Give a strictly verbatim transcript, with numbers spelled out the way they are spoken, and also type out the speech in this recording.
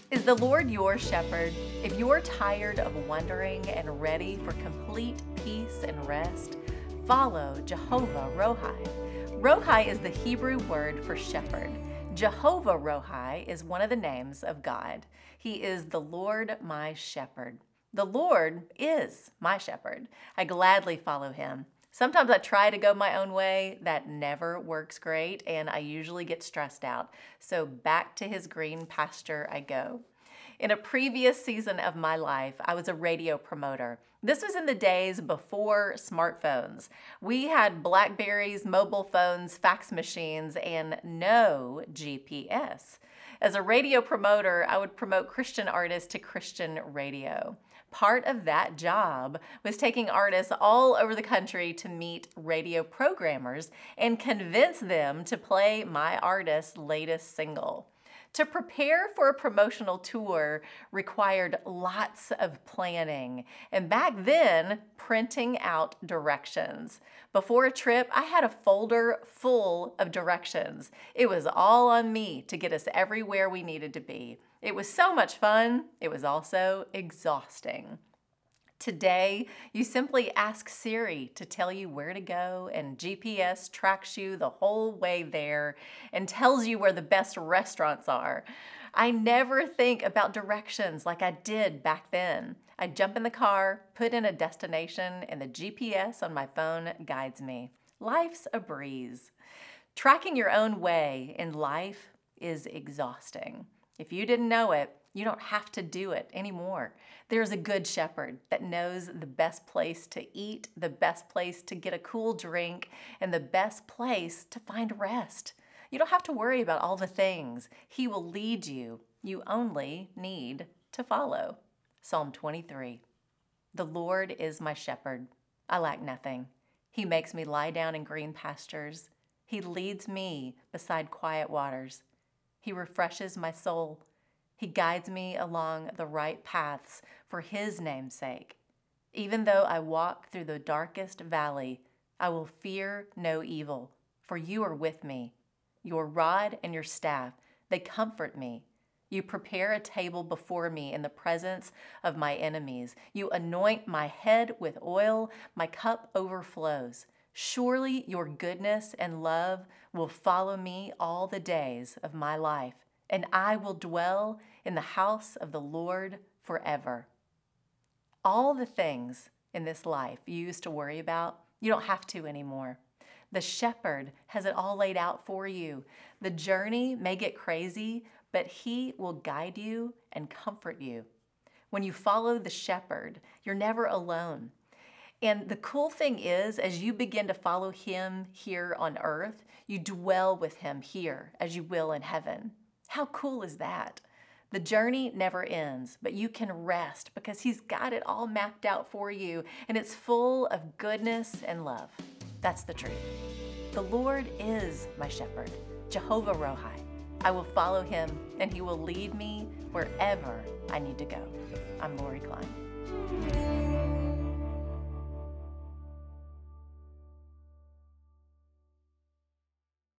Is the Lord your shepherd? If you're tired of wandering and ready for complete peace and rest, follow Jehovah Rohi. Rohi is the Hebrew word for shepherd. Jehovah Rohi is one of the names of God. He is the Lord my shepherd. The Lord is my shepherd. I gladly follow him. Sometimes I try to go my own way. That never works great, and I usually get stressed out. So back to his green pasture I go. In a previous season of my life, I was a radio promoter. This was in the days before smartphones. We had Blackberries, mobile phones, fax machines, and no G P S. As a radio promoter, I would promote Christian artists to Christian radio. Part of that job was taking artists all over the country to meet radio programmers and convince them to play my artist's latest single. To prepare for a promotional tour required lots of planning, and back then, printing out directions. Before a trip, I had a folder full of directions. It was all on me to get us everywhere we needed to be. It was so much fun. It was also exhausting. Today, you simply ask Siri to tell you where to go, and G P S tracks you the whole way there and tells you where the best restaurants are. I never think about directions like I did back then. I jump in the car, put in a destination, and the G P S on my phone guides me. Life's a breeze. Tracking your own way in life is exhausting. If you didn't know it, you don't have to do it anymore. There's a good shepherd that knows the best place to eat, the best place to get a cool drink, and the best place to find rest. You don't have to worry about all the things. He will lead you. You only need to follow. Psalm twenty-three. The Lord is my shepherd. I lack nothing. He makes me lie down in green pastures. He leads me beside quiet waters. He refreshes my soul. He guides me along the right paths for his name's sake. Even though I walk through the darkest valley, I will fear no evil, for you are with me. Your rod and your staff, they comfort me. You prepare a table before me in the presence of my enemies. You anoint my head with oil, my cup overflows. Surely your goodness and love will follow me all the days of my life, and I will dwell in the house of the Lord forever. All the things in this life you used to worry about, you don't have to anymore. The shepherd has it all laid out for you. The journey may get crazy, but he will guide you and comfort you. When you follow the shepherd, you're never alone. And the cool thing is, as you begin to follow him here on earth, you dwell with him here as you will in heaven. How cool is that? The journey never ends, but you can rest because he's got it all mapped out for you, and it's full of goodness and love. That's the truth. The Lord is my shepherd, Jehovah Rohi. I will follow him, and he will lead me wherever I need to go. I'm Lori Klein.